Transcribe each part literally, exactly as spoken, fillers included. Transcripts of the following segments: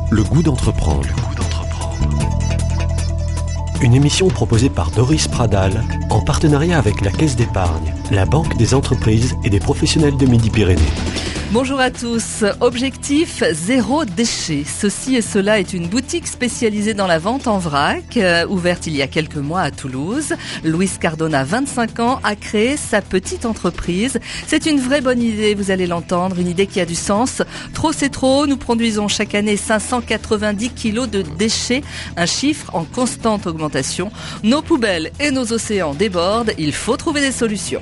Le goût d'entreprendre. Le goût d'entreprendre. Une émission proposée par Doris Pradal en partenariat avec la Caisse d'épargne, la Banque des entreprises et des professionnels de Midi-Pyrénées. Bonjour à tous. Objectif zéro déchet. Ceci et cela est une boutique spécialisée dans la vente en vrac, euh, ouverte il y a quelques mois à Toulouse. Louise Cardona, vingt-cinq ans, a créé sa petite entreprise. C'est une vraie bonne idée, vous allez l'entendre, une idée qui a du sens. Trop c'est trop, nous produisons chaque année cinq cent quatre-vingt-dix kilos de déchets, un chiffre en constante augmentation. Nos poubelles et nos océans débordent, il faut trouver des solutions.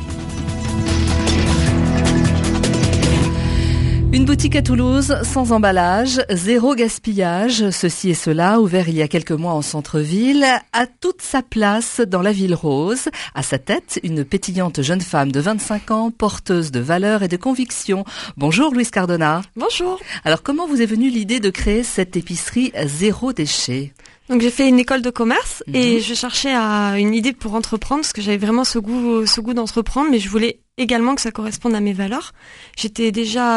Une boutique à Toulouse, sans emballage, zéro gaspillage, ceci et cela, ouvert il y a quelques mois en centre-ville, a toute sa place dans la ville rose. À sa tête, une pétillante jeune femme de vingt-cinq ans, porteuse de valeurs et de convictions. Bonjour Louise Cardona. Bonjour. Alors comment vous est venue l'idée de créer cette épicerie zéro déchet ? Donc j'ai fait une école de commerce mmh. et je cherchais à une idée pour entreprendre parce que j'avais vraiment ce goût, ce goût d'entreprendre, mais je voulais également que ça corresponde à mes valeurs. J'étais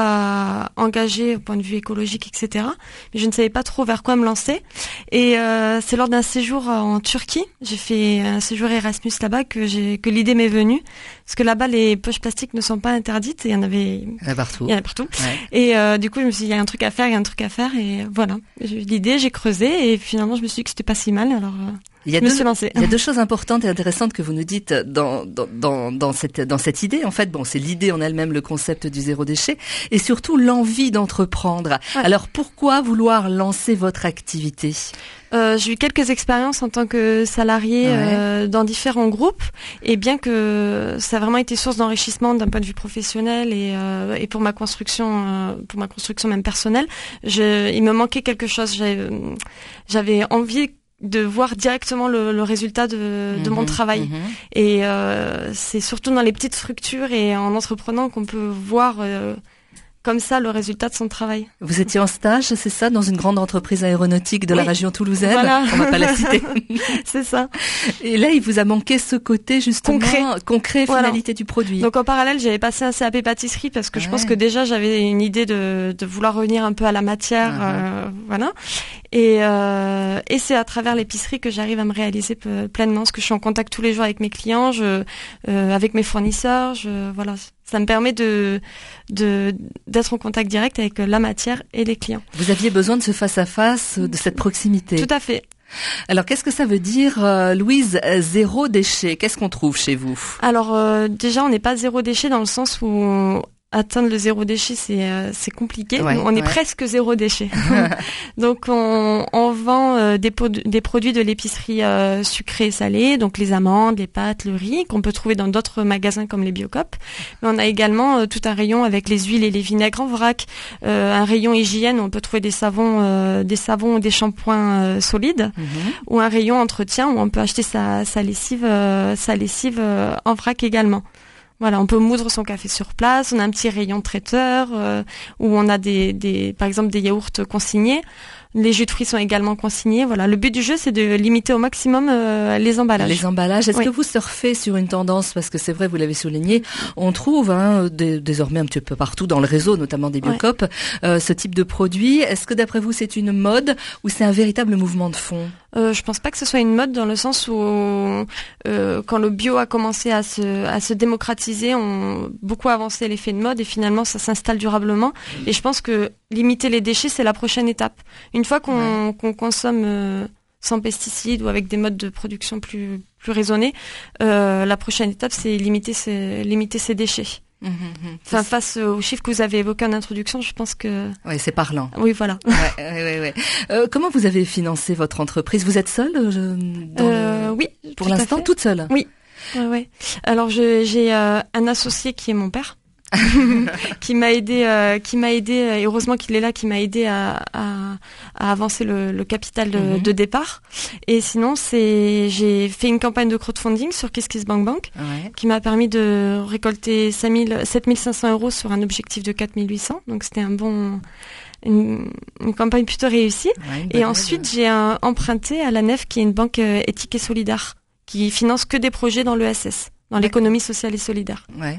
déjà engagée au point de vue écologique, et cetera. Mais je ne savais pas trop vers quoi me lancer. Et euh, c'est lors d'un séjour en Turquie, j'ai fait un séjour Erasmus là-bas que j'ai que l'idée m'est venue. Parce que là-bas, les poches plastiques ne sont pas interdites. Et il y en avait, il y en a partout. Il y en a partout. Ouais. Et euh, du coup, je me suis dit, il y a un truc à faire, il y a un truc à faire. Et voilà, j'ai eu l'idée, j'ai creusé et finalement, je me suis dit que c'était pas si mal. Alors. Euh... Il y, a je me deux, suis lancée. il y a deux choses importantes et intéressantes que vous nous dites dans, dans, dans, dans, cette, dans cette idée. En fait, bon, c'est l'idée en elle-même, le concept du zéro déchet, et surtout l'envie d'entreprendre. Ouais. Alors, pourquoi vouloir lancer votre activité ? Euh, j'ai eu quelques expériences en tant que salariée ouais. euh, dans différents groupes, et bien que ça a vraiment été source d'enrichissement d'un point de vue professionnel et, euh, et pour ma construction, euh, pour ma construction même personnelle, je, il me manquait quelque chose. J'avais, j'avais envie de voir directement le, le résultat de, mmh, de mon travail. Mmh. Et euh, c'est surtout dans les petites structures et en entreprenant qu'on peut voir euh, comme ça le résultat de son travail. Vous étiez en stage, c'est ça, dans une grande entreprise aéronautique de oui. la région toulousaine. Voilà. On va pas la citer. C'est ça. Et là, il vous a manqué ce côté justement concret, concret finalité voilà. du produit. Donc en parallèle, j'avais passé un C A P pâtisserie parce que ouais. je pense que déjà j'avais une idée de, de vouloir revenir un peu à la matière, uh-huh. euh, voilà. Et, euh, et c'est à travers l'épicerie que j'arrive à me réaliser p- pleinement, parce que je suis en contact tous les jours avec mes clients, je, euh, avec mes fournisseurs, je, voilà. Ça me permet de, de, d'être en contact direct avec la matière et les clients. Vous aviez besoin de ce face-à-face, de cette proximité. Tout à fait. Alors, qu'est-ce que ça veut dire, euh, Louise, zéro déchet ? Qu'est-ce qu'on trouve chez vous ? Alors, euh, déjà, on n'est pas zéro déchet dans le sens où on, atteindre le zéro déchet, c'est euh, c'est compliqué. Ouais, on est ouais. presque zéro déchet. Donc, on, on vend euh, des, po- des produits de l'épicerie euh, sucrée et salée, donc les amandes, les pâtes, le riz, qu'on peut trouver dans d'autres magasins comme les Biocop. Mais on a également euh, tout un rayon avec les huiles et les vinaigres en vrac, euh, un rayon hygiène où on peut trouver des savons, euh, des savons ou des shampoings euh, solides, mm-hmm. ou un rayon entretien où on peut acheter sa, sa lessive, euh, sa lessive euh, en vrac également. Voilà, on peut moudre son café sur place. On a un petit rayon traiteur euh, où on a des, des, par exemple, des yaourts consignés. Les jus de fruits sont également consignés. Voilà, le but du jeu, c'est de limiter au maximum euh, les emballages. Les emballages. Est-ce oui. que vous surfez sur une tendance, parce que c'est vrai, vous l'avez souligné, on trouve hein, d- désormais un petit peu partout dans le réseau, notamment des Biocop, ouais. euh, ce type de produit. Est-ce que d'après vous, c'est une mode ou c'est un véritable mouvement de fond ? Euh, je pense pas que ce soit une mode dans le sens où euh, quand le bio a commencé à se à se démocratiser, on beaucoup avancé l'effet de mode et finalement ça s'installe durablement. Et je pense que limiter les déchets, c'est la prochaine étape. Une fois qu'on, ouais. qu'on consomme euh, sans pesticides ou avec des modes de production plus plus raisonnés, euh, la prochaine étape c'est limiter ces limiter ces déchets. Mmh, mmh. Enfin, face aux chiffres que vous avez évoqués en introduction, je pense que... Oui, c'est parlant. Oui, voilà. Ouais, ouais, ouais, ouais. Euh, comment vous avez financé votre entreprise ? Vous êtes seule euh, dans euh, le... Oui, pour l'instant, toute seule ? Oui. Ouais, ouais. Alors, je, j'ai euh, un associé qui est mon père. qui m'a aidé, euh, qui m'a aidé, et heureusement qu'il est là, qui m'a aidé à, à, à avancer le, le capital de, mm-hmm. de départ. Et sinon, c'est, j'ai fait une campagne de crowdfunding sur KissKissBankBank, ouais. qui m'a permis de récolter sept mille cinq cents euros sur un objectif de quatre mille huit cents. Donc c'était un bon, une, une campagne plutôt réussie. Ouais, et ensuite, j'ai un, emprunté à la Nef, qui est une banque euh, éthique et solidaire, qui finance que des projets dans l'E S S. Dans l'économie sociale et solidaire. Ouais, ouais.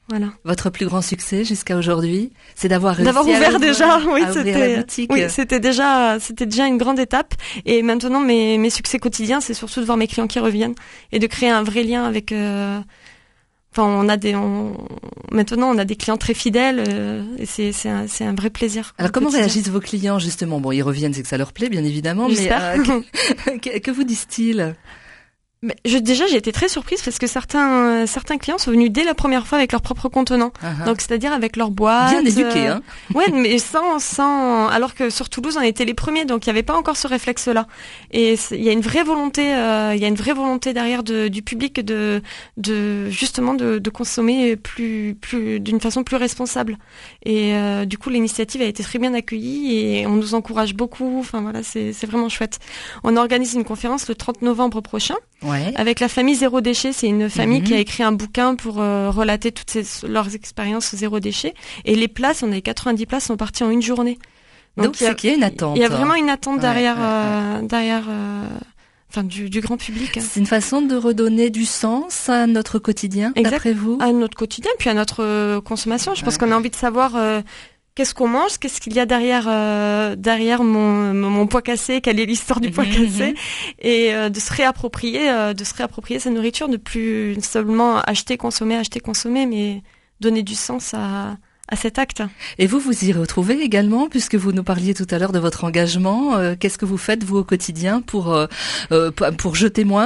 Voilà. Votre plus grand succès jusqu'à aujourd'hui, c'est d'avoir réussi d'avoir ouvert à déjà, oui, à ouvrir c'était, la boutique. oui, c'était déjà, c'était déjà une grande étape. Et maintenant, mes, mes succès quotidiens, c'est surtout de voir mes clients qui reviennent et de créer un vrai lien avec. Euh, enfin, on a des, on, maintenant, on a des clients très fidèles euh, et c'est, c'est un, c'est un vrai plaisir. Alors, comment quotidien. réagissent vos clients justement? Bon, ils reviennent, c'est que ça leur plaît, bien évidemment. J'espère. Mais euh, que, que vous disent-ils? Mais je, déjà, j'ai été très surprise parce que certains, euh, certains clients sont venus dès la première fois avec leur propre contenant. Uh-huh. Donc, c'est-à-dire avec leur boîte. Bien éduqués, euh, hein. Ouais, mais sans, sans, alors que sur Toulouse, on était les premiers, donc il n'y avait pas encore ce réflexe-là. Et il y a une vraie volonté, euh, il y a une vraie volonté derrière de, du public de, de, justement, de, de consommer plus, plus, d'une façon plus responsable. Et, euh, du coup, l'initiative a été très bien accueillie et on nous encourage beaucoup. Enfin, voilà, c'est, c'est vraiment chouette. On organise une conférence le trente novembre prochain. Ouais. Avec la famille Zéro Déchet, c'est une famille mmh. qui a écrit un bouquin pour euh, relater toutes ces, leurs expériences zéro déchet. Et les places, on avait quatre-vingt-dix places, sont parties en une journée. Donc, Donc c'est qu'il y a une attente. Il y a vraiment une attente ouais, derrière, ouais, euh, ouais. derrière, euh, enfin du, du grand public. C'est une façon de redonner du sens à notre quotidien, exact, d'après vous? À notre quotidien, puis à notre euh, consommation. Je ouais. pense qu'on a envie de savoir. Euh, Qu'est-ce qu'on mange? Qu'est-ce qu'il y a derrière euh, derrière mon, mon pois cassé? Quelle est l'histoire du pois cassé? Et euh, de se réapproprier, euh, de se réapproprier sa nourriture, ne plus seulement acheter, consommer, acheter, consommer, mais donner du sens à à cet acte. Et vous, vous y retrouvez également, puisque vous nous parliez tout à l'heure de votre engagement. Euh, qu'est-ce que vous faites vous au quotidien pour euh, euh, pour jeter moins?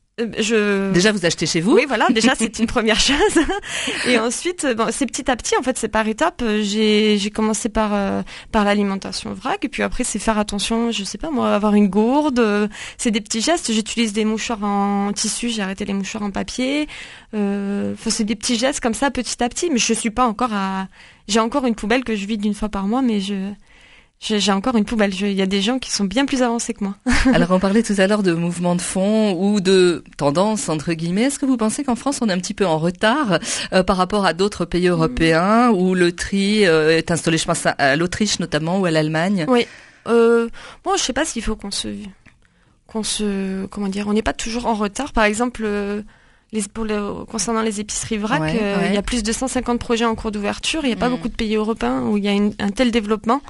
Je... Déjà, vous achetez chez vous. Oui, voilà. Déjà, c'est une première chose. Et ensuite, bon, c'est petit à petit. En fait, c'est par étapes. J'ai, j'ai commencé par euh, par l'alimentation vrac, et puis après, c'est faire attention. Je sais pas moi, avoir une gourde. C'est des petits gestes. J'utilise des mouchoirs en tissu. J'ai arrêté les mouchoirs en papier. Euh, enfin, c'est des petits gestes comme ça, petit à petit. Mais je suis pas encore à. J'ai encore une poubelle que je vide une fois par mois, mais je. J'ai encore une poubelle. Il y a des gens qui sont bien plus avancés que moi. Alors, on parlait tout à l'heure de mouvement de fond ou de tendance, entre guillemets. Est-ce que vous pensez qu'en France, on est un petit peu en retard euh, par rapport à d'autres pays européens où le tri euh, est installé, je pense à l'Autriche notamment ou à l'Allemagne? Oui. Euh, bon, je sais pas s'il faut qu'on se... qu'on se... Comment dire? On n'est pas toujours en retard. Par exemple... Euh, Les, pour le, concernant les épiceries vrac, ouais, euh, ouais. il y a plus de cent cinquante projets en cours d'ouverture. Il n'y a pas mmh. beaucoup de pays européens où il y a une, un tel développement.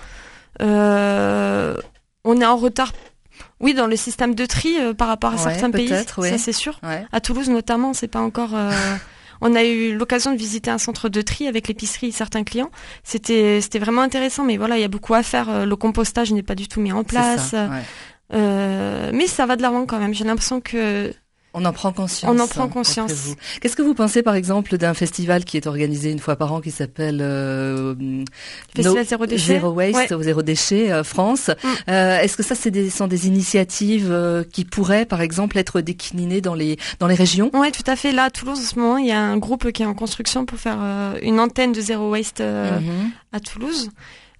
Euh, on est en retard, oui, dans le système de tri euh, par rapport à ouais, certains pays. Ouais. Ça, c'est sûr. Ouais. À Toulouse, notamment, c'est pas encore. Euh, on a eu l'occasion de visiter un centre de tri avec l'épicerie et certains clients. C'était, c'était vraiment intéressant, mais voilà, il y a beaucoup à faire. Le compostage n'est pas du tout mis en place. Ça, ouais. euh, mais ça va de l'avant quand même. J'ai l'impression que. On en prend conscience. On en prend conscience. Vous. Qu'est-ce que vous pensez, par exemple, d'un festival qui est organisé une fois par an qui s'appelle euh, Festival no, Zéro Déchet, Zéro Waste, ouais. Zéro Déchet euh, France. Mm. Euh, est-ce que ça, c'est des, sont des initiatives euh, qui pourraient, par exemple, être déclinées dans les dans les régions? Oui, tout à fait. Là, à Toulouse, en ce moment, il y a un groupe qui est en construction pour faire euh, une antenne de Zéro Waste euh, mm-hmm. à Toulouse.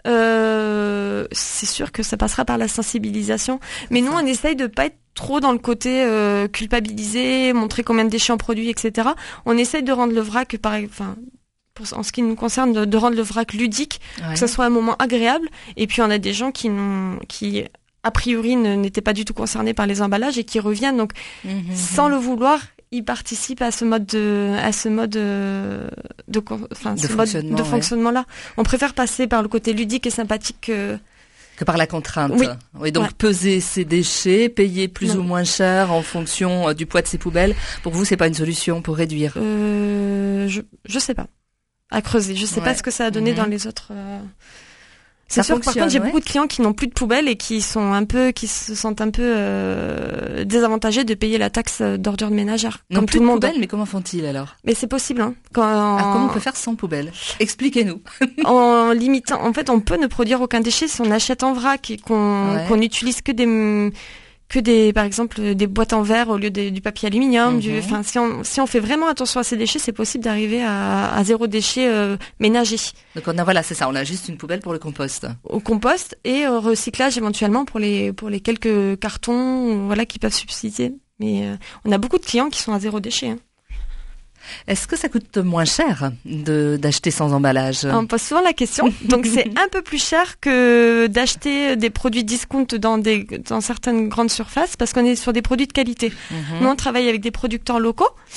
Euh, c'est sûr que ça passera par la sensibilisation, mais nous on essaye de pas être trop dans le côté euh, culpabiliser, montrer combien de déchets on produit, et cetera. On essaye de rendre le vrac, par, enfin, pour, en ce qui nous concerne, de, de rendre le vrac ludique, ouais. que ce soit un moment agréable. Et puis on a des gens qui n'ont, qui a priori n'étaient pas du tout concernés par les emballages et qui reviennent, donc mmh, sans mmh. le vouloir. Ils participent à ce mode de, à ce mode de, de, enfin, de ce fonctionnement, mode de ouais. fonctionnement-là. On préfère passer par le côté ludique et sympathique que, que par la contrainte. Oui. Oui, donc ouais. peser ses déchets, payer plus non. ou moins cher en fonction euh, du poids de ses poubelles. Pour vous, c'est pas une solution pour réduire? Euh, je, je sais pas. À creuser. Je sais ouais. pas ce que ça a donné mmh. dans les autres, euh... C'est sûr que par contre, j'ai ouais. beaucoup de clients qui n'ont plus de poubelles et qui sont un peu, qui se sentent un peu euh, désavantagés de payer la taxe d'ordures ménagères. Non, comme plus tout le de monde. poubelles, mais comment font-ils alors? Mais c'est possible. Hein. Quand alors, comment on peut faire sans poubelle? Expliquez-nous. En limitant, en fait, on peut ne produire aucun déchet si on achète en vrac et qu'on ouais. qu'on n'utilise que des que des, par exemple, des boîtes en verre au lieu des, du papier aluminium. Mm-hmm. Du, enfin, si on si on fait vraiment attention à ces déchets, c'est possible d'arriver à, à zéro déchet euh, ménager. Donc on a voilà, c'est ça, on a juste une poubelle pour le compost. Au compost et au recyclage éventuellement pour les pour les quelques cartons, voilà, qui peuvent subsister. Mais euh, on a beaucoup de clients qui sont à zéro déchet. Hein. Est-ce que ça coûte moins cher de d'acheter sans emballage? On me pose souvent la question. Donc c'est un peu plus cher que d'acheter des produits discount dans des dans certaines grandes surfaces parce qu'on est sur des produits de qualité. Mm-hmm. Nous on travaille avec des producteurs locaux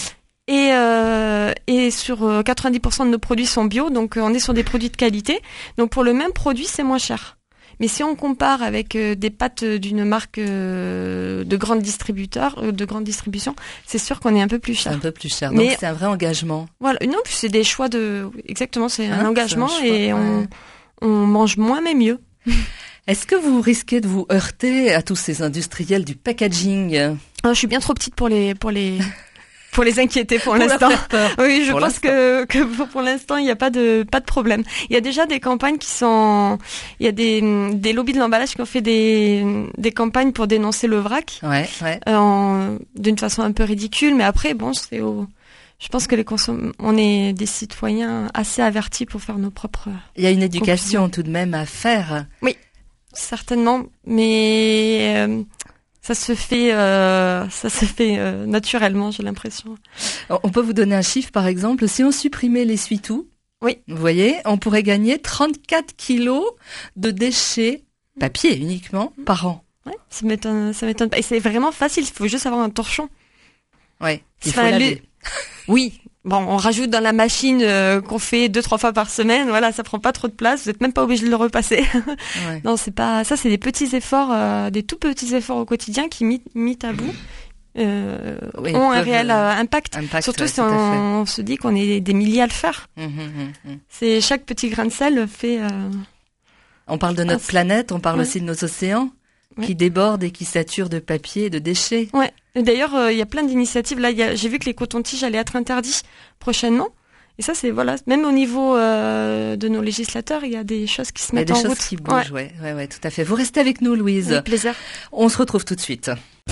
Et, euh, et sur euh, quatre-vingt-dix pour cent de nos produits sont bio, donc euh, on est sur des produits de qualité. Donc pour le même produit, c'est moins cher. Mais si on compare avec euh, des pâtes d'une marque euh, de grande distributeur, euh, de grande distribution, c'est sûr qu'on est un peu plus cher. Un peu plus cher. Donc Mais c'est un vrai engagement. Voilà, non, puis c'est des choix de, exactement, c'est Hein, un engagement c'est un choix, et ouais. on, on mange moins mais mieux. Est-ce que vous risquez de vous heurter à tous ces industriels du packaging? Alors, je suis bien trop petite pour les, pour les, pour les inquiéter pour, Pour leur l'instant. faire peur. Oui, je Pour pense que, que pour, pour l'instant, il n'y a pas de, pas de problème. Il y a déjà des campagnes qui sont, il y a des, des lobbies de l'emballage qui ont fait des, des campagnes pour dénoncer le vrac, Ouais, ouais. euh, en, d'une façon un peu ridicule, mais après, bon, c'est au, je pense que les consom- on est des citoyens assez avertis pour faire nos propres, Il y a une éducation tout de même à faire. certainement, mais, euh, ça se fait, euh, ça se fait euh, naturellement, j'ai l'impression. On peut vous donner un chiffre, par exemple. Si on supprimait l'essuie-tout, Oui. vous voyez, on pourrait gagner trente-quatre kilos de déchets, papier uniquement, par an. Ouais, ça m'étonne, ça m'étonne pas. Et c'est vraiment facile, il faut juste avoir un torchon. Ouais, il faut Enfin, laver. les- Oui. Bon, on rajoute dans la machine euh, qu'on fait deux, trois fois par semaine. Voilà, ça prend pas trop de place. Vous êtes même pas obligé de le repasser. Ouais. Non, c'est pas. Ça, c'est des petits efforts, euh, des tout petits efforts au quotidien qui, mis, mis à bout, euh, Oui, ont un peuvent, réel euh, impact. Impact, Surtout ouais, si tout à fait. on, on se dit qu'on est des milliers à le faire. Hum, hum, hum, hum. C'est chaque petit grain de sel fait. Euh... On parle de notre Ah, c'est- planète, on parle Ouais. aussi de nos océans Ouais. qui débordent et qui saturent de papier et de déchets. Ouais. Et d'ailleurs, euh, il y a plein d'initiatives. Là, il y a- j'ai vu que les cotons-tiges allaient être interdits prochainement. Et ça, c'est voilà. Même au niveau euh, de nos législateurs, il y a des choses qui se Il y a mettent des en choses route. qui bougent, ouais. ouais, ouais, tout à fait. Vous restez avec nous, Louise. Avec plaisir. On se retrouve tout de suite.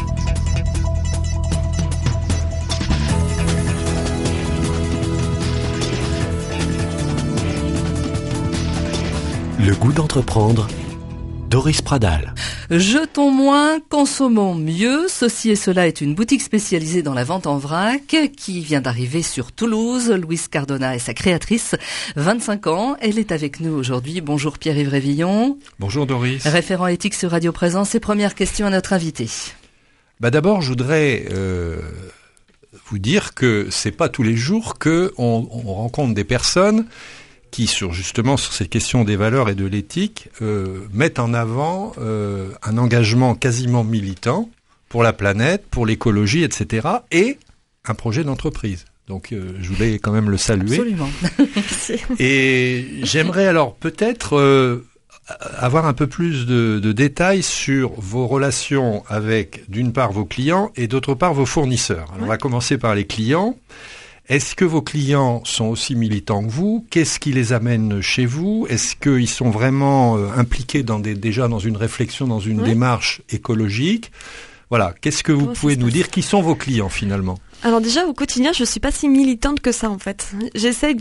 Le goût d'entreprendre, Doris Pradal. Jetons moins, consommons mieux. Ceci et cela est une boutique spécialisée dans la vente en vrac qui vient d'arriver sur Toulouse. Louise Cardona est sa créatrice, vingt-cinq ans. Elle est avec nous aujourd'hui. Bonjour Pierre-Yves Révillon. Bonjour Doris. Référent éthique sur Radio Présence. Et première question à notre invité. Bah d'abord, je voudrais euh, vous dire que c'est pas tous les jours que on, on rencontre des personnes qui, sur justement sur cette question des valeurs et de l'éthique, euh, mettent en avant euh, un engagement quasiment militant pour la planète, pour l'écologie, et cetera, et un projet d'entreprise. Donc, euh, je voulais quand même le saluer. Absolument. Et j'aimerais alors peut-être euh, avoir un peu plus de, de détails sur vos relations avec, d'une part, vos clients et d'autre part, vos fournisseurs. Alors, Ouais. on va commencer par les clients. Est-ce que vos clients sont aussi militants que vous? Qu'est-ce qui les amène chez vous? Est-ce qu'ils sont vraiment euh, impliqués dans des, déjà dans une réflexion, dans une Ouais. démarche écologique? Voilà. Qu'est-ce que vous Comment ça pouvez se nous passe dire? Qui sont vos clients finalement? Alors déjà, au quotidien, je suis pas si militante que ça, en fait. J'essaye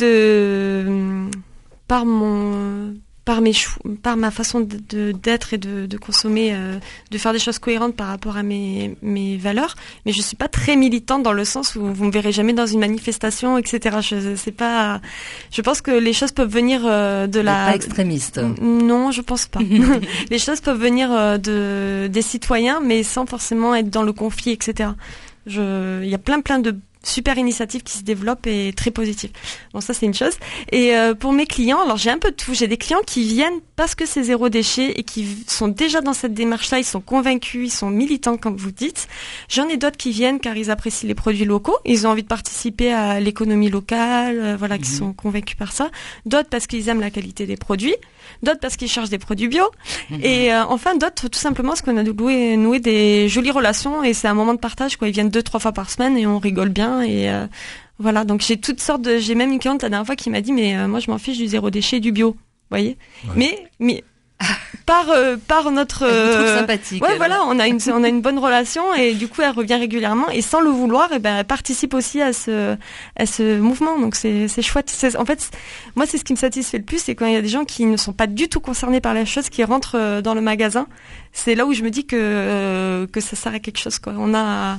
de, par mon, par mes chou- par ma façon de, de- d'être et de, de consommer, euh, de faire des choses cohérentes par rapport à mes, mes valeurs. Mais je suis pas très militante dans le sens où vous me verrez jamais dans une manifestation, et cetera. Je, c'est pas, je pense que les choses peuvent venir euh, de Vous la. n'êtes pas extrémiste. Non, je pense pas. Les choses peuvent venir euh, de des citoyens, mais sans forcément être dans le conflit, et cetera. Je, il y a plein plein de super initiatives qui se développent et très positives. Bon, ça c'est une chose. Et euh, pour mes clients, alors j'ai un peu de tout. J'ai des clients qui viennent parce que c'est zéro déchet et qui v- sont déjà dans cette démarche-là. Ils sont convaincus, ils sont militants, comme vous dites. J'en ai d'autres qui viennent car ils apprécient les produits locaux. Ils ont envie de participer à l'économie locale, euh, voilà, qui Mhm. sont convaincus par ça. D'autres parce qu'ils aiment la qualité des produits. D'autres parce qu'ils cherchent des produits bio. Et euh, enfin d'autres tout simplement parce qu'on a noué, noué des jolies relations et c'est un moment de partage, quoi. Ils viennent deux trois fois par semaine et on rigole bien et euh, voilà. Donc j'ai toutes sortes de, j'ai même une cliente la dernière fois qui m'a dit mais euh, moi je m'en fiche du zéro déchet, du bio, vous voyez. Ouais. Mais mais par euh, par notre Elle vous trouve euh, sympathique. ouais elle. voilà, on a une on a une bonne relation et du coup elle revient régulièrement et sans le vouloir et ben elle participe aussi à ce à ce mouvement, donc c'est c'est chouette. C'est, en fait, moi c'est ce qui me satisfait le plus, c'est quand il y a des gens qui ne sont pas du tout concernés par la chose qui rentrent euh, dans le magasin. C'est là où je me dis que euh, que ça sert à quelque chose, quoi. On a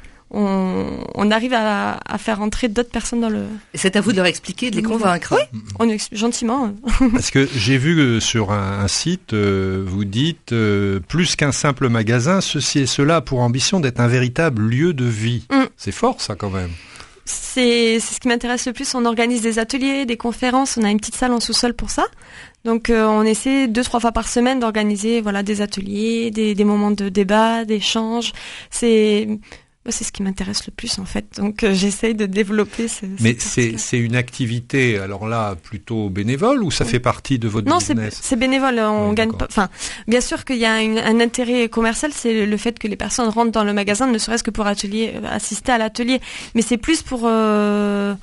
on, on arrive à, à faire entrer d'autres personnes dans le Et c'est à vous de leur expliquer, de les convaincre. on ex- gentiment. Parce que j'ai vu que sur un, un site, euh, vous dites euh, plus qu'un simple magasin, ceci et cela a pour ambition d'être un véritable lieu de vie. Mm. C'est fort ça quand même. c'est, c'est ce qui m'intéresse le plus. On organise des ateliers, des conférences. On a une petite salle en sous-sol pour ça. Donc, euh, on essaie deux, trois fois par semaine d'organiser, voilà, des ateliers, des, des moments de débat, d'échange. C'est, c'est ce qui m'intéresse le plus, en fait. Donc, euh, j'essaye de développer ce, Mais c'est, c'est une activité, alors là, plutôt bénévole ou ça oui. fait partie de votre non, business? Non, c'est, c'est bénévole. On oui, gagne pas, enfin, bien sûr qu'il y a une, un intérêt commercial, c'est le fait que les personnes rentrent dans le magasin, ne serait-ce que pour atelier, assister à l'atelier. Mais c'est plus pour, euh,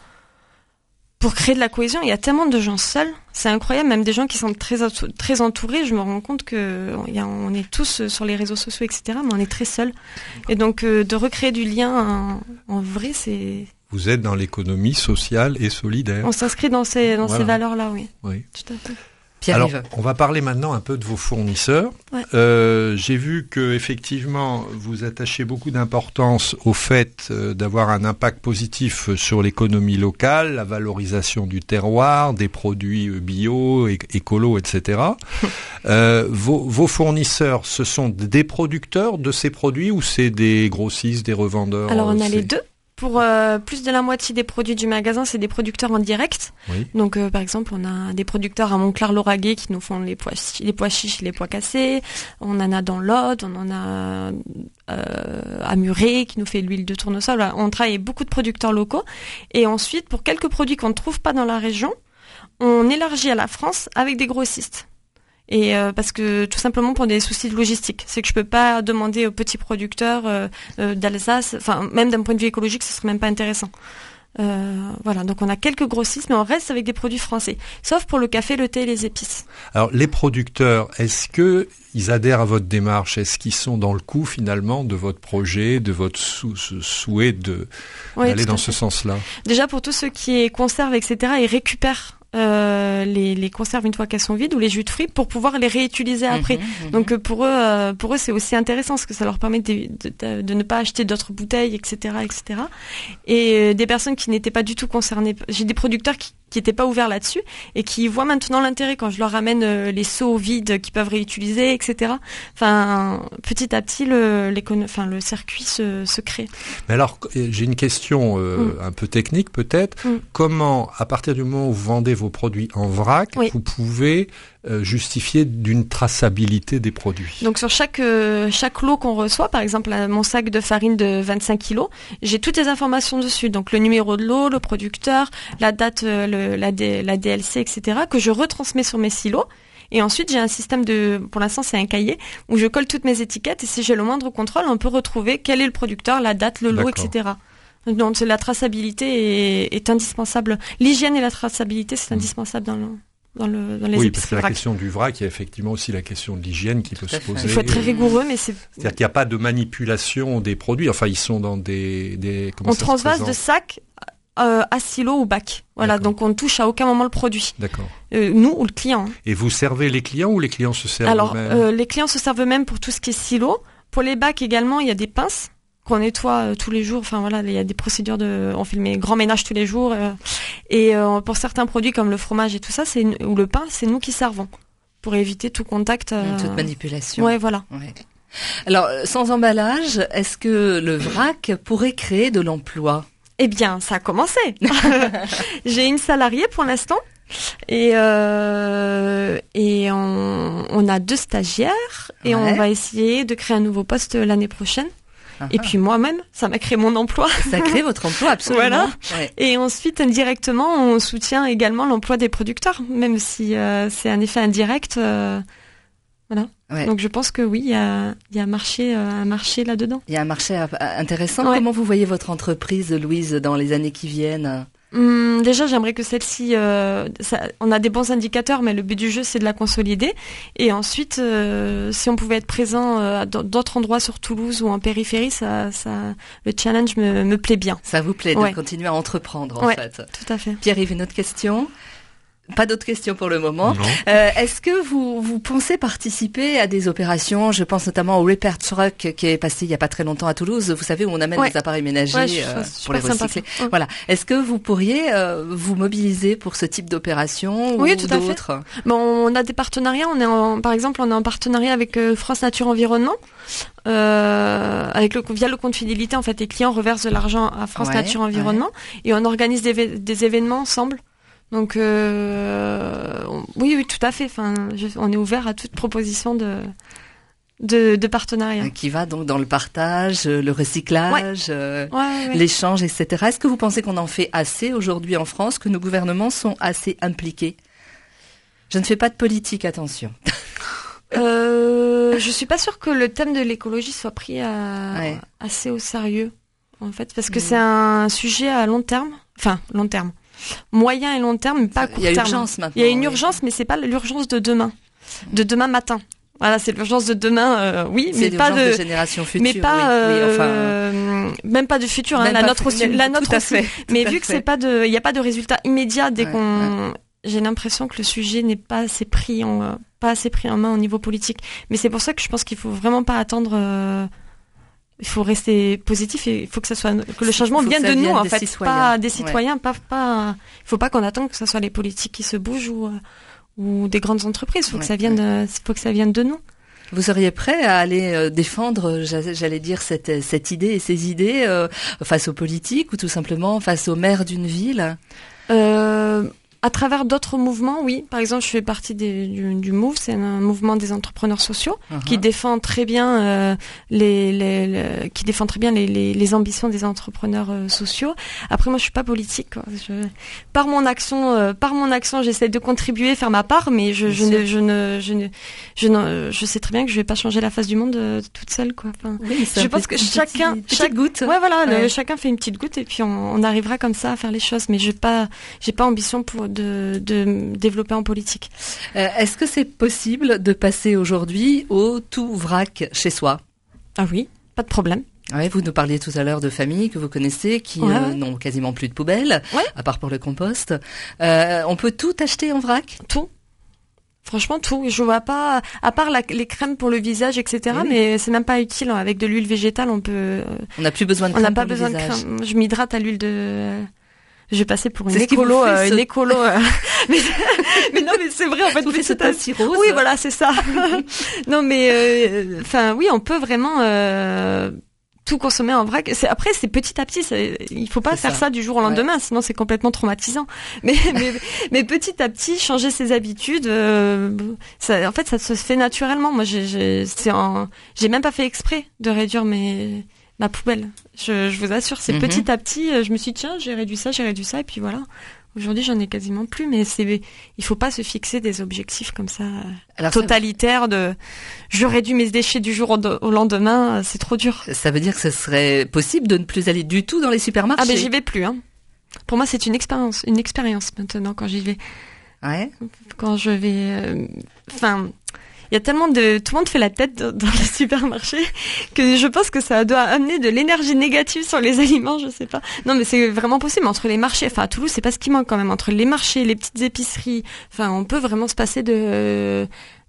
pour créer de la cohésion. Il y a tellement de gens seuls. C'est incroyable, même des gens qui sont très très entourés. Je me rends compte que y a, on est tous sur les réseaux sociaux, et cetera. Mais on est très seuls. Et donc euh, de recréer du lien en, en vrai, c'est. Vous êtes dans l'économie sociale et solidaire. On s'inscrit dans ces dans voilà. ces valeurs-là, oui. Oui. Tout à fait. Alors, on va parler maintenant un peu de vos fournisseurs. Ouais. Euh, j'ai vu que effectivement, vous attachez beaucoup d'importance au fait euh, d'avoir un impact positif sur l'économie locale, la valorisation du terroir, des produits bio, é- écolo, et cetera. euh, vos, vos fournisseurs, ce sont des producteurs de ces produits ou c'est des grossistes, des revendeurs? Alors, on a c'est... les deux. Pour euh, plus de la moitié des produits du magasin, c'est des producteurs en direct. Oui. Donc, euh, par exemple, on a des producteurs à Montclar-Lauragais qui nous font les pois, les pois chiches et les pois cassés. On en a dans l'Aude, on en a euh, à Muret qui nous fait l'huile de tournesol. Voilà. On travaille avec beaucoup de producteurs locaux. Et ensuite, pour quelques produits qu'on ne trouve pas dans la région, on élargit à la France avec des grossistes. Et euh, parce que tout simplement pour des soucis de logistique, c'est que je peux pas demander aux petits producteurs euh, euh, d'Alsace, enfin même d'un point de vue écologique, ce serait même pas intéressant. Euh, voilà, donc on a quelques grossistes, mais on reste avec des produits français, sauf pour le café, le thé et les épices. Alors les producteurs, est-ce que ils adhèrent à votre démarche? Est-ce qu'ils sont dans le coup finalement de votre projet, de votre sou- souhait de oui, d'aller dans ce fait. sens-là? Déjà pour tous ceux qui conservent, et cetera, ils récupèrent Euh, les, les conserves une fois qu'elles sont vides ou les jus de fruits pour pouvoir les réutiliser après. Mmh, mmh. Donc euh, pour eux, euh, pour eux c'est aussi intéressant parce que ça leur permet de, de, de, de ne pas acheter d'autres bouteilles, et cetera, et cetera. Et euh, des personnes qui n'étaient pas du tout concernées. J'ai des producteurs qui qui n'étaient pas ouverts là-dessus et qui voient maintenant l'intérêt quand je leur ramène euh, les seaux vides qu'ils peuvent réutiliser, et cetera. Enfin, petit à petit, le, enfin, le circuit se, se crée. Mais alors, j'ai une question euh, mmh. un peu technique peut-être. Mmh. Comment, à partir du moment où vous vendez vos produits en vrac, oui. vous pouvez euh, justifier d'une traçabilité des produits? Donc sur chaque euh, chaque lot qu'on reçoit, par exemple mon sac de farine de vingt-cinq kilos, j'ai toutes les informations dessus. Donc le numéro de lot, le producteur, la date, euh, le La, D, la D L C, et cetera, que je retransmets sur mes silos. Et ensuite, j'ai un système de, pour l'instant, c'est un cahier où je colle toutes mes étiquettes et si j'ai le moindre contrôle, on peut retrouver quel est le producteur, la date, le lot, D'accord. et cetera. Donc, la traçabilité est, est indispensable. L'hygiène et la traçabilité, c'est mmh. indispensable dans le, dans le, dans les oui, épiceries parce que la vrac. question du vrac, il y a effectivement aussi la question de l'hygiène qui Tout peut se poser. Il faut être très rigoureux, mais c'est... C'est-à-dire qu'il n'y a pas de manipulation des produits. Enfin, ils sont dans des, des, comment on ça transvase se de sac Euh, à silo ou bac. Voilà, D'accord. donc on ne touche à aucun moment le produit. D'accord. Euh, nous ou le client. Et vous servez les clients ou les clients se servent Alors, eux-mêmes? euh, les clients se servent eux-mêmes pour tout ce qui est silo. Pour les bacs également, il y a des pinces qu'on nettoie euh, tous les jours. Enfin voilà, il y a des procédures de, on fait le grand ménage tous les jours. Euh, et euh, pour certains produits comme le fromage et tout ça, c'est ou le pain, c'est nous qui servons pour éviter tout contact. Euh... Toute manipulation. Ouais, voilà. Ouais. Alors, sans emballage, est-ce que le vrac pourrait créer de l'emploi? Eh bien, ça a commencé. J'ai une salariée pour l'instant et euh, et on, on a deux stagiaires et ouais. on va essayer de créer un nouveau poste l'année prochaine. Uh-huh. Et puis moi-même, ça m'a créé mon emploi. Ça crée votre emploi, absolument. Voilà. Ouais. Et ensuite, indirectement, on soutient également l'emploi des producteurs, même si euh, c'est un effet indirect. Euh, Voilà. Ouais. Donc je pense que oui, il y a, il y a un marché, un marché là-dedans. Il y a un marché intéressant. Ouais. Comment vous voyez votre entreprise, Louise, dans les années qui viennent? Hum, déjà, j'aimerais que celle-ci, euh, ça, on a des bons indicateurs, mais le but du jeu, c'est de la consolider. Et ensuite, euh, si on pouvait être présent euh, dans d'autres endroits sur Toulouse ou en périphérie, ça, ça, le challenge me, me plaît bien. Ça vous plaît ouais. de continuer à entreprendre, en ouais, fait. Tout à fait. Pierre-Yves, une autre question? Pas d'autres questions pour le moment. Euh, est-ce que vous, vous pensez participer à des opérations? Je pense notamment au Repair Truck qui est passé il y a pas très longtemps à Toulouse. Vous savez, où on amène ouais. des appareils ménagers ouais, je, euh, je pour les recycler. Ouais. Voilà. Est-ce que vous pourriez euh, vous mobiliser pour ce type d'opération oui, ou tout à d'autres? Fait. Bon, on a des partenariats. On est en, par exemple, on est en partenariat avec euh, France Nature Environnement. Euh, avec le, via le compte fidélité, en fait, les clients reversent de l'argent à France ouais, Nature Environnement ouais. et on organise des, des événements ensemble. Donc euh, on, oui, oui, tout à fait. Enfin, je, on est ouvert à toute proposition de de, de partenariat. Qui va donc dans le partage, le recyclage, ouais. Euh, ouais, ouais, ouais. l'échange, et cetera. Est-ce que vous pensez qu'on en fait assez aujourd'hui en France, que nos gouvernements sont assez impliqués? Je ne fais pas de politique, attention. euh, je suis pas sûre que le thème de l'écologie soit pris à, ouais. assez au sérieux, en fait, parce que mmh. c'est un sujet à long terme. Enfin, long terme. Moyen et long terme, mais pas à court terme. Il y a urgence maintenant. Il y a une urgence, oui. mais c'est pas l'urgence de demain, de demain matin. Voilà, c'est l'urgence de demain, euh, oui, c'est mais pas de, de génération future, mais pas, oui. euh, oui, enfin, euh, même pas de futur, hein, la nôtre aussi, la nôtre aussi. Fait, mais vu que fait. c'est pas de, il y a pas de résultat immédiat dès ouais, qu'on, ouais. j'ai l'impression que le sujet n'est pas assez pris en, pas assez pris en main au niveau politique. Mais c'est pour ça que je pense qu'il faut vraiment pas attendre. Euh, Il faut rester positif et il faut que ça soit que le changement vienne de nous en fait, citoyens. Pas des citoyens, ouais. pas pas. Il faut pas qu'on attende que ce soit les politiques qui se bougent ou ou des grandes entreprises. Il faut ouais, que ça vienne, ouais. de, faut que ça vienne de nous. Vous seriez prêt à aller défendre, j'allais dire cette cette idée et ces idées euh, face aux politiques ou tout simplement face aux maires d'une ville? Euh, À travers d'autres mouvements, oui. Par exemple, je fais partie des, du, du MOVE, c'est un mouvement des entrepreneurs sociaux uh-huh. qui défend très bien euh, les, les, les, qui défend très bien les, les, les ambitions des entrepreneurs euh, sociaux. Après, moi, je suis pas politique. Quoi. Je, par mon action, euh, par mon action, j'essaie de contribuer, faire ma part, mais je, je ne, je ne, je ne, je ne, je sais très bien que je vais pas changer la face du monde euh, toute seule, quoi. Enfin, oui, je pense que chacun, petit, chaque goutte. Ouais, voilà, ouais. Le, chacun fait une petite goutte et puis on, on arrivera comme ça à faire les choses. Mais j'ai pas, j'ai pas ambition pour De, de développer en politique. Euh, est-ce que c'est possible de passer aujourd'hui au tout vrac chez soi? Ah oui, pas de problème. Ouais, vous nous parliez tout à l'heure de familles que vous connaissez qui ouais, euh, ouais. n'ont quasiment plus de poubelle, ouais. à part pour le compost. Euh, on peut tout acheter en vrac? Tout. Franchement, tout. Je vois pas, à part la, les crèmes pour le visage, et cetera. Oui. Mais c'est même pas utile. Avec de l'huile végétale, on peut. On n'a plus besoin de crème. On n'a pas pour besoin le de visage. crème. Je m'hydrate à l'huile de. Je vais passer pour une c'est écolo, fait, euh, ce... une écolo. Euh... mais, mais non, mais c'est vrai en fait. Vous faites ce tassi rose. Oui, voilà, c'est ça. non, mais enfin, euh, oui, on peut vraiment euh, tout consommer en vrac. C'est, après, c'est petit à petit. C'est, il faut pas c'est faire ça. ça du jour au lendemain, ouais. sinon c'est complètement traumatisant. Mais, mais, mais petit à petit, changer ses habitudes. Euh, ça, en fait, ça se fait naturellement. Moi, j'ai, j'ai, c'est en, j'ai même pas fait exprès de réduire mes ma poubelle. Je, je vous assure, c'est mm-hmm. petit à petit. Je me suis dit, tiens, j'ai réduit ça, j'ai réduit ça, et puis voilà. Aujourd'hui, j'en ai quasiment plus, mais c'est, il faut pas se fixer des objectifs comme ça, alors, totalitaires de, je réduis mes déchets du jour au, au lendemain, c'est trop dur. Ça veut dire que ce serait possible de ne plus aller du tout dans les supermarchés? Ah, ben, j'y vais plus, hein. Pour moi, c'est une expérience, une expérience maintenant quand j'y vais. Ouais. Quand je vais, enfin, euh, il y a tellement de, tout le monde fait la tête dans, dans les supermarchés que je pense que ça doit amener de l'énergie négative sur les aliments, je sais pas. Non, mais c'est vraiment possible entre les marchés. Enfin, à Toulouse, c'est pas ce qui manque quand même. Entre les marchés, les petites épiceries. Enfin, on peut vraiment se passer de,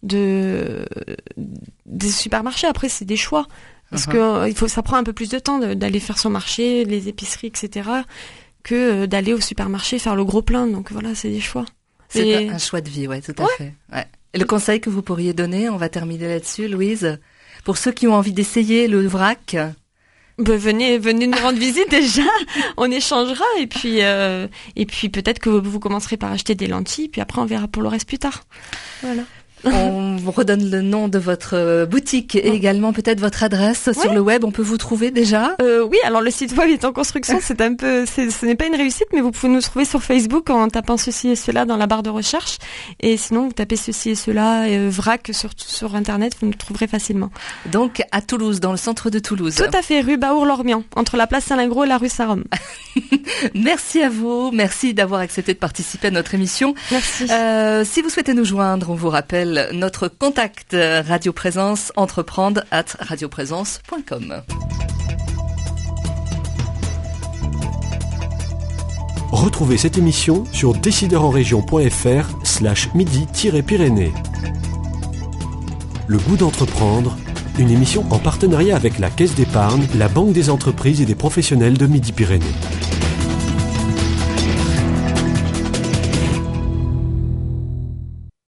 de, des supermarchés. Après, c'est des choix. Parce uh-huh. que, il faut, ça prend un peu plus de temps de, d'aller faire son marché, les épiceries, et cetera, que d'aller au supermarché faire le gros plein. Donc voilà, c'est des choix. C'est Et... un choix de vie, ouais, tout à ouais. fait. Ouais. Et le conseil que vous pourriez donner, on va terminer là-dessus, Louise, pour ceux qui ont envie d'essayer le vrac. Ben, venez, venez nous rendre visite déjà. On échangera et puis euh, et puis peut-être que vous commencerez par acheter des lentilles, puis après on verra pour le reste plus tard. Voilà. On vous redonne le nom de votre boutique et également peut-être votre adresse ouais. sur le web. On peut vous trouver déjà? euh, Oui, alors le site web est en construction. C'est un peu, c'est, ce n'est pas une réussite, mais vous pouvez nous trouver sur Facebook en tapant ceci et cela dans la barre de recherche. Et sinon, vous tapez ceci et cela et vrac sur sur internet, vous nous trouverez facilement. Donc à Toulouse, dans le centre de Toulouse. Tout à fait, rue Baour-Lormian, entre la place Saint-Lingros et la rue Saint-Rome. Merci à vous, merci d'avoir accepté de participer à notre émission. Merci. Euh, si vous souhaitez nous joindre, on vous rappelle notre contact Radio Présence, entreprendre at radioprésence point com. Retrouvez cette émission sur décideurenrégion.fr slash midi-pyrénées. Le goût d'entreprendre, une émission en partenariat avec la Caisse d'épargne, la Banque des entreprises et des professionnels de Midi-Pyrénées.